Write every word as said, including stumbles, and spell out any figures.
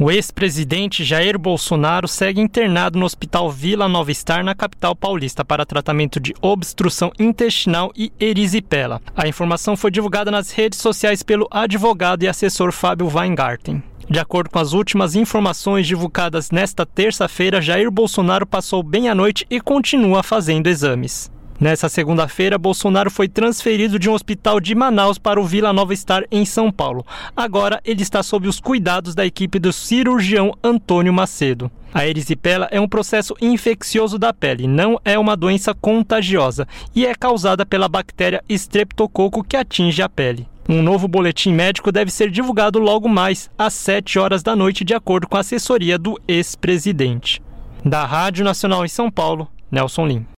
O ex-presidente Jair Bolsonaro segue internado no Hospital Vila Nova Star, na capital paulista, para tratamento de obstrução intestinal e erisipela. A informação foi divulgada nas redes sociais pelo advogado e assessor Fábio Weingarten. De acordo com as últimas informações divulgadas nesta terça-feira, Jair Bolsonaro passou bem a noite e continua fazendo exames. Nessa segunda-feira, Bolsonaro foi transferido de um hospital de Manaus para o Vila Nova Star, em São Paulo. Agora, ele está sob os cuidados da equipe do cirurgião Antônio Macedo. A erisipela é um processo infeccioso da pele, não é uma doença contagiosa e é causada pela bactéria Streptococcus que atinge a pele. Um novo boletim médico deve ser divulgado logo mais, às sete horas da noite, de acordo com a assessoria do ex-presidente. Da Rádio Nacional em São Paulo, Nelson Lim.